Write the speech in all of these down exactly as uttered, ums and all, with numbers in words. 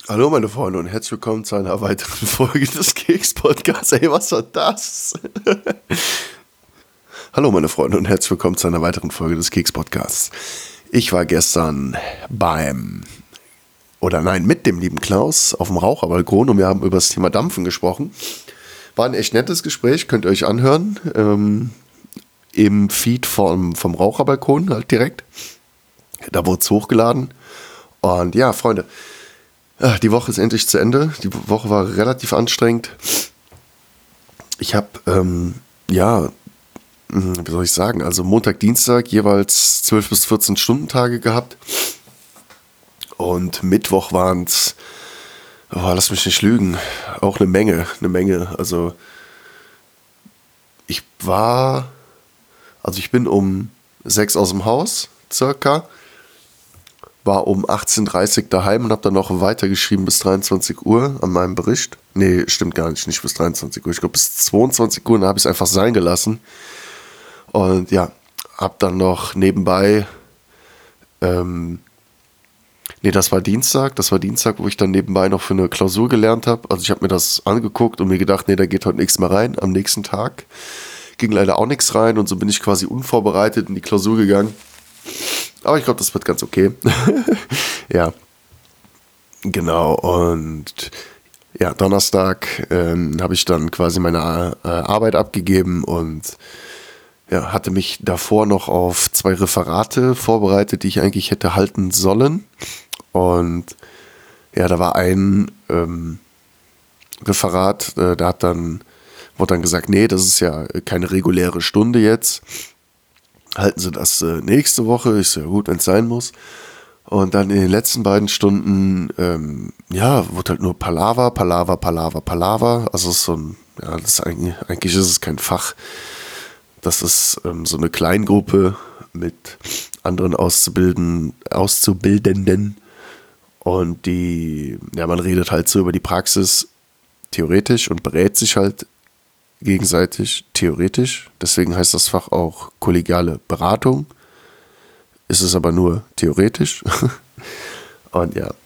Hallo meine Freunde und herzlich willkommen zu einer weiteren Folge des Keks-Podcasts. Ey, was war das? Hallo meine Freunde und herzlich willkommen zu einer weiteren Folge des Keks-Podcasts. Ich war gestern beim, oder nein, mit dem lieben Klaus auf dem Raucherbalkon und wir haben über das Thema Dampfen gesprochen. War ein echt nettes Gespräch, könnt ihr euch anhören. Ähm, im Feed vom, vom Raucherbalkon halt direkt. Da wurde es hochgeladen. Und ja, Freunde, die Woche ist endlich zu Ende. Die Woche war relativ anstrengend. Ich habe, ähm, ja, wie soll ich sagen, also Montag, Dienstag jeweils zwölf bis vierzehn Stunden Tage gehabt. Und Mittwoch waren es, oh, lass mich nicht lügen, auch eine Menge, eine Menge. Also ich war, also ich bin um sechs aus dem Haus, circa. War um achtzehn Uhr dreißig daheim und habe dann noch weitergeschrieben bis dreiundzwanzig Uhr an meinem Bericht. Nee, stimmt gar nicht, nicht bis dreiundzwanzig Uhr. Ich glaube bis zweiundzwanzig Uhr, dann habe ich es einfach sein gelassen. Und ja, habe dann noch nebenbei, ähm, nee, das war Dienstag, das war Dienstag, wo ich dann nebenbei noch für eine Klausur gelernt habe. Also ich habe mir das angeguckt und mir gedacht, nee, da geht heute nichts mehr rein. Am nächsten Tag ging leider auch nichts rein und so bin ich quasi unvorbereitet in die Klausur gegangen. Aber ich glaube, das wird ganz okay. Ja, genau. Und ja, Donnerstag ähm, habe ich dann quasi meine äh, Arbeit abgegeben und ja, hatte mich davor noch auf zwei Referate vorbereitet, die ich eigentlich hätte halten sollen. Und ja, da war ein ähm, Referat, äh, da hat dann, wurde dann gesagt, nee, das ist ja keine reguläre Stunde jetzt. Halten Sie das äh, nächste Woche, ist ja gut, wenn es sein muss. Und dann in den letzten beiden Stunden, ähm, ja, wurde halt nur Palaver, Palaver, Palaver, Palaver. Also es ist so ein, ja, das ist eigentlich, eigentlich ist es kein Fach. Das ist ähm, so eine Kleingruppe mit anderen Auszubilden, Auszubildenden. Und die, ja, man redet halt so über die Praxis theoretisch und berät sich halt gegenseitig theoretisch. Deswegen heißt das Fach auch kollegiale Beratung. Ist es aber nur theoretisch. Und ja.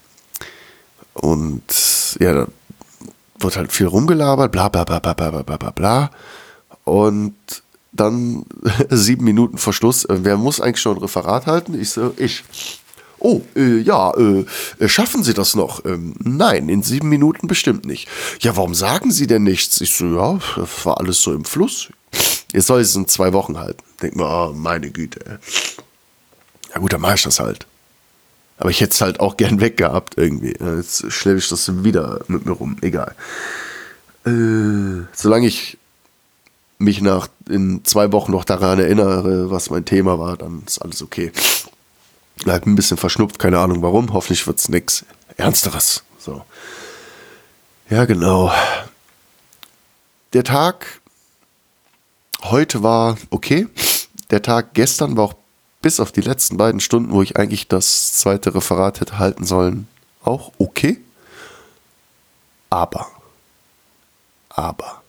Und ja, da wird halt viel rumgelabert, bla bla bla bla bla bla bla bla. Und dann sieben Minuten vor Schluss, wer muss eigentlich schon ein Referat halten? Ich so, ich. Oh, äh, ja, äh, schaffen Sie das noch? Ähm, nein, in sieben Minuten bestimmt nicht. Ja, warum sagen Sie denn nichts? Ich so, ja, das war alles so im Fluss. Jetzt soll ich es in zwei Wochen halten. Denk mir, oh, meine Güte. Ja gut, dann mache ich das halt. Aber ich hätte es halt auch gern weggehabt irgendwie. Jetzt schleppe ich das wieder mit mir rum. Egal. Äh, solange ich mich nach in zwei Wochen noch daran erinnere, was mein Thema war, dann ist alles okay. Ich bin ein bisschen verschnupft, keine Ahnung warum. Hoffentlich wird es nichts Ernsteres. So. Ja, genau. Der Tag heute war okay. Der Tag gestern war auch bis auf die letzten beiden Stunden, wo ich eigentlich das zweite Referat hätte halten sollen, auch okay. Aber, aber,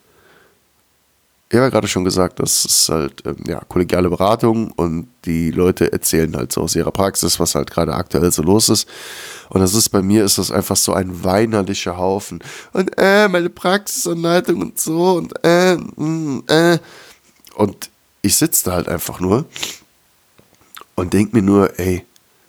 ich habe ja gerade schon gesagt, das ist halt ähm, ja, kollegiale Beratung und die Leute erzählen halt so aus ihrer Praxis, was halt gerade aktuell so los ist. Und das ist bei mir ist das einfach so ein weinerlicher Haufen. Und äh, meine Praxisanleitung und so und äh, mh, äh. Und ich sitze da halt einfach nur und denke mir nur, ey,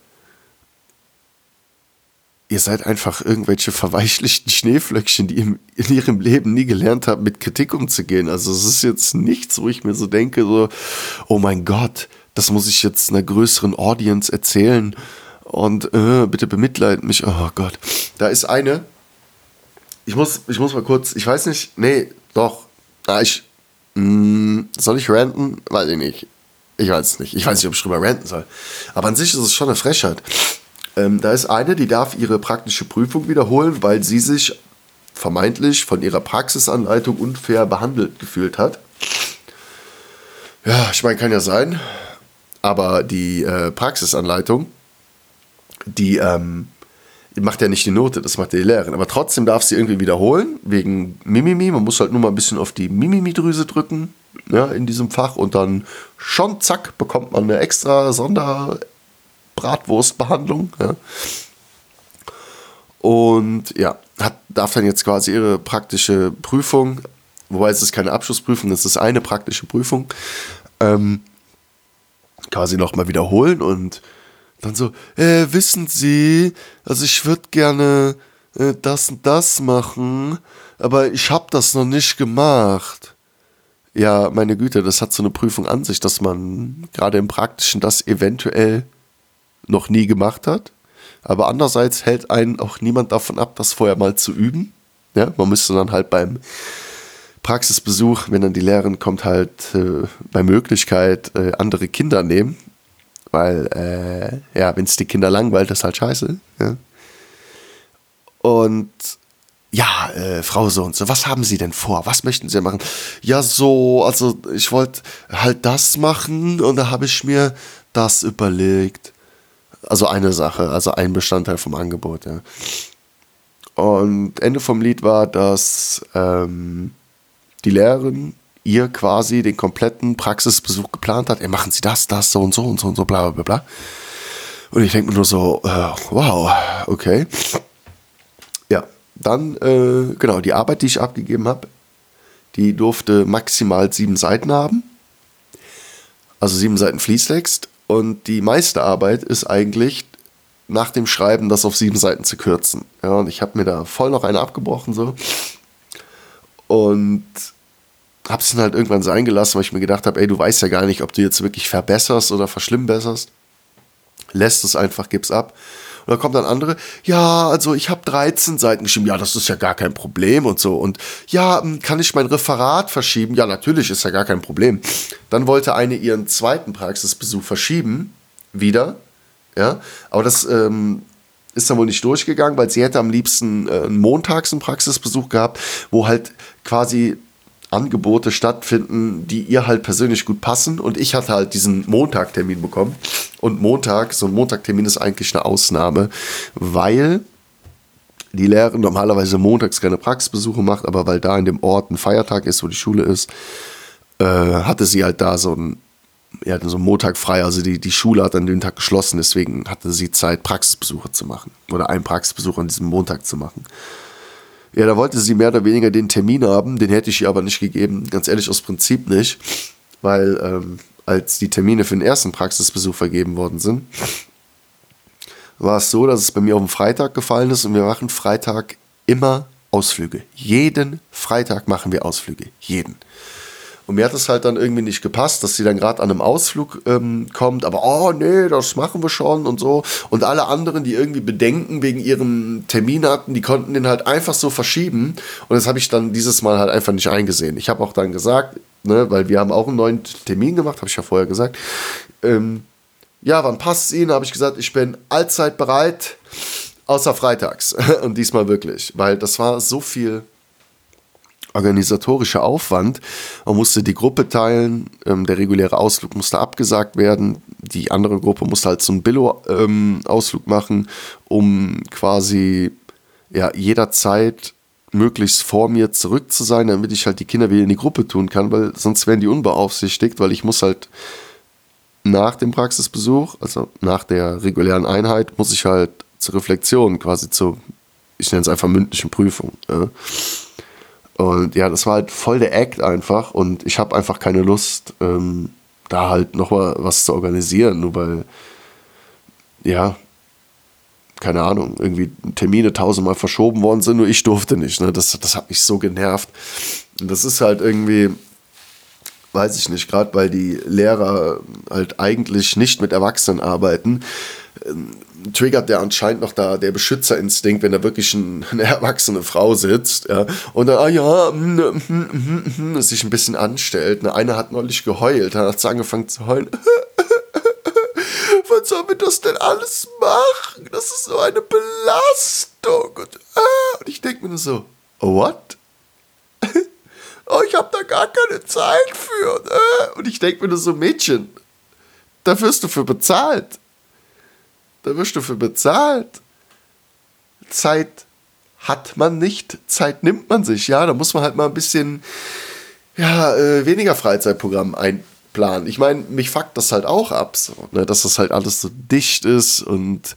ihr seid einfach irgendwelche verweichlichten Schneeflöckchen, die in ihrem Leben nie gelernt haben, mit Kritik umzugehen. Also es ist jetzt nichts, wo ich mir so denke, so, oh mein Gott, das muss ich jetzt einer größeren Audience erzählen und äh, bitte bemitleiden mich. Oh Gott, da ist eine, ich muss, ich muss mal kurz, ich weiß nicht, nee, doch, ah, ich, mh, soll ich ranten? Weiß ich nicht. Ich weiß es nicht. Ich weiß nicht, ob ich drüber ranten soll. Aber an sich ist es schon eine Frechheit. Ähm, da ist eine, die darf ihre praktische Prüfung wiederholen, weil sie sich vermeintlich von ihrer Praxisanleitung unfair behandelt gefühlt hat. Ja, ich meine, kann ja sein. Aber die äh, Praxisanleitung, die, ähm, die macht ja nicht die Note, das macht die Lehrerin. Aber trotzdem darf sie irgendwie wiederholen, wegen Mimimi. Man muss halt nur mal ein bisschen auf die Mimimi-Drüse drücken, ja, in diesem Fach. Und dann schon, zack, bekommt man eine extra Sonder- Bratwurstbehandlung. Ja. Und ja, hat, darf dann jetzt quasi ihre praktische Prüfung, wobei es ist keine Abschlussprüfung, es ist eine praktische Prüfung, ähm, quasi nochmal wiederholen und dann so, äh, wissen Sie, also ich würde gerne äh, das und das machen, aber ich habe das noch nicht gemacht. Ja, meine Güte, das hat so eine Prüfung an sich, dass man gerade im Praktischen das eventuell noch nie gemacht hat. Aber andererseits hält einen auch niemand davon ab, das vorher mal zu üben. Ja, man müsste dann halt beim Praxisbesuch, wenn dann die Lehrerin kommt, halt äh, bei Möglichkeit äh, andere Kinder nehmen. Weil, äh, ja, wenn es die Kinder langweilt, ist halt scheiße. Ja. Und ja, äh, Frau so und so, was haben Sie denn vor? Was möchten Sie machen? Ja, so, also ich wollte halt das machen und da habe ich mir das überlegt. Also eine Sache, also ein Bestandteil vom Angebot, ja. Und Ende vom Lied war, dass ähm, die Lehrerin ihr quasi den kompletten Praxisbesuch geplant hat. Ey, machen Sie das, das, so und so und so und so, bla bla bla. Und ich denke mir nur so, äh, wow, okay. Ja, dann, äh, genau, die Arbeit, die ich abgegeben habe, die durfte maximal sieben Seiten haben. Also sieben Seiten Fließtext. Und die meiste Arbeit ist eigentlich nach dem Schreiben, das auf sieben Seiten zu kürzen. Ja, und ich habe mir da voll noch eine abgebrochen so. Und habe es dann halt irgendwann sein gelassen, weil ich mir gedacht habe, ey, du weißt ja gar nicht, ob du jetzt wirklich verbesserst oder verschlimmbesserst. Lässt es einfach, gib's ab. Und dann kommt dann andere, ja, also ich habe dreizehn Seiten geschrieben, ja, das ist ja gar kein Problem und so. Und ja, kann ich mein Referat verschieben? Ja, natürlich, ist ja gar kein Problem. Dann wollte eine ihren zweiten Praxisbesuch verschieben, wieder, ja, aber das ähm, ist dann wohl nicht durchgegangen, weil sie hätte am liebsten äh, montags einen Praxisbesuch gehabt, wo halt quasi Angebote stattfinden, die ihr halt persönlich gut passen. Und ich hatte halt diesen Montagtermin bekommen. Und Montag, so ein Montagtermin ist eigentlich eine Ausnahme, weil die Lehrerin normalerweise montags keine Praxisbesuche macht, aber weil da in dem Ort ein Feiertag ist, wo die Schule ist, äh, hatte sie halt da so ein ja, so einen Montag frei. Also die, die Schule hat an dem Tag geschlossen, deswegen hatte sie Zeit, Praxisbesuche zu machen. Oder einen Praxisbesuch an diesem Montag zu machen. Ja, da wollte sie mehr oder weniger den Termin haben, den hätte ich ihr aber nicht gegeben, ganz ehrlich aus Prinzip nicht, weil ähm, als die Termine für den ersten Praxisbesuch vergeben worden sind, war es so, dass es bei mir auf den Freitag gefallen ist und wir machen Freitag immer Ausflüge. Jeden Freitag machen wir Ausflüge, jeden. Und mir hat es halt dann irgendwie nicht gepasst, dass sie dann gerade an einem Ausflug ähm, kommt, aber oh nee, das machen wir schon und so. Und alle anderen, die irgendwie Bedenken wegen ihrem Termin hatten, die konnten den halt einfach so verschieben. Und das habe ich dann dieses Mal halt einfach nicht eingesehen. Ich habe auch dann gesagt, ne, weil wir haben auch einen neuen Termin gemacht, habe ich ja vorher gesagt. Ähm, ja, wann passt es Ihnen? Habe ich gesagt, ich bin allzeit bereit, außer freitags. Und diesmal wirklich, weil das war so viel organisatorischer Aufwand. Man musste die Gruppe teilen, ähm, der reguläre Ausflug musste abgesagt werden, die andere Gruppe musste halt so einen Billo-Ausflug ähm, machen, um quasi ja, jederzeit möglichst vor mir zurück zu sein, damit ich halt die Kinder wieder in die Gruppe tun kann, weil sonst wären die unbeaufsichtigt, weil ich muss halt nach dem Praxisbesuch, also nach der regulären Einheit, muss ich halt zur Reflexion, quasi zur, ich nenne es einfach mündlichen Prüfung, ja. Und ja, das war halt voll der Act einfach und ich habe einfach keine Lust, ähm, da halt nochmal was zu organisieren, nur weil, ja, keine Ahnung, irgendwie Termine tausendmal verschoben worden sind, nur ich durfte nicht, ne? Das, das hat mich so genervt. Und das ist halt irgendwie, weiß ich nicht, gerade weil die Lehrer halt eigentlich nicht mit Erwachsenen arbeiten, triggert der anscheinend noch da der Beschützerinstinkt, wenn da wirklich ein, eine erwachsene Frau sitzt, ja, und dann, ah ja, mm, mm, mm, mm, sich ein bisschen anstellt. Ne? Eine hat neulich geheult, dann hat sie angefangen zu heulen. Was soll mir das denn alles machen? Das ist so eine Belastung. Und, ah, und ich denke mir nur so, oh, what? Oh, ich habe da gar keine Zeit für. Ne? Und ich denke mir nur so, Mädchen, da wirst du für bezahlt. Da wirst du für bezahlt. Zeit hat man nicht, Zeit nimmt man sich. Ja, da muss man halt mal ein bisschen ja, äh, weniger Freizeitprogramm einplanen. Ich meine, mich fuckt das halt auch ab, so, ne, dass das halt alles so dicht ist und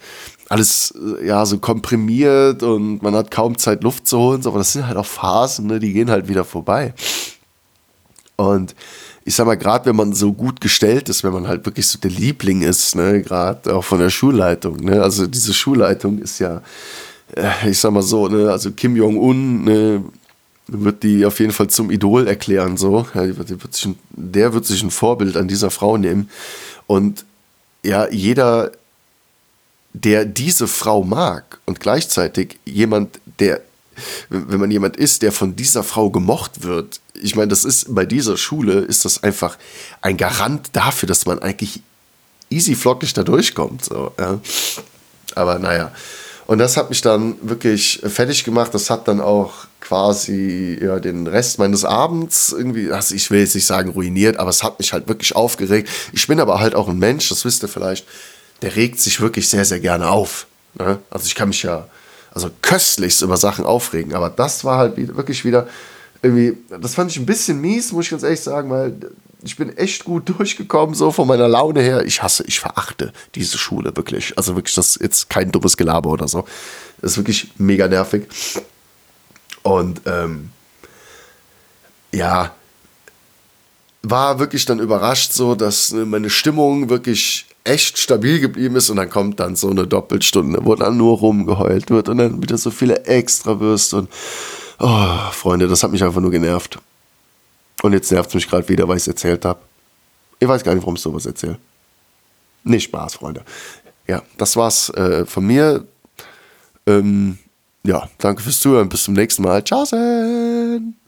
alles äh, ja so komprimiert und man hat kaum Zeit, Luft zu holen. So, aber das sind halt auch Phasen, ne? Die gehen halt wieder vorbei. Und ich sag mal, gerade wenn man so gut gestellt ist, wenn man halt wirklich so der Liebling ist, ne, gerade auch von der Schulleitung, ne, also diese Schulleitung ist ja, äh, ich sag mal so, ne, also Kim Jong-un, ne, wird die auf jeden Fall zum Idol erklären, so, ja, die wird, die wird sich ein, der wird sich ein Vorbild an dieser Frau nehmen und ja, jeder, der diese Frau mag und gleichzeitig jemand, der, wenn man jemand ist, der von dieser Frau gemocht wird, ich meine, das ist bei dieser Schule, ist das einfach ein Garant dafür, dass man eigentlich easy flockig da durchkommt. So, ja. Aber naja, und das hat mich dann wirklich fertig gemacht. Das hat dann auch quasi ja, den Rest meines Abends irgendwie, also ich will jetzt nicht sagen ruiniert, aber es hat mich halt wirklich aufgeregt. Ich bin aber halt auch ein Mensch, das wisst ihr vielleicht, der regt sich wirklich sehr, sehr gerne auf. Ne? Also ich kann mich ja also köstlichst über Sachen aufregen, aber das war halt wirklich wieder irgendwie, das fand ich ein bisschen mies, muss ich ganz ehrlich sagen, weil ich bin echt gut durchgekommen, so von meiner Laune her. Ich hasse, ich verachte diese Schule wirklich. Also wirklich, das ist jetzt kein dummes Gelaber oder so. Das ist wirklich mega nervig. Und ähm, ja, war wirklich dann überrascht so, dass meine Stimmung wirklich echt stabil geblieben ist und dann kommt dann so eine Doppelstunde, wo dann nur rumgeheult wird und dann wieder so viele Extrawürste und oh, Freunde, das hat mich einfach nur genervt. Und jetzt nervt es mich gerade wieder, weil ich es erzählt habe. Ich weiß gar nicht, warum ich sowas erzähle. Nee, Spaß, Freunde. Ja, das war's äh, von mir. Ähm, ja, danke fürs Zuhören. Bis zum nächsten Mal. Ciao.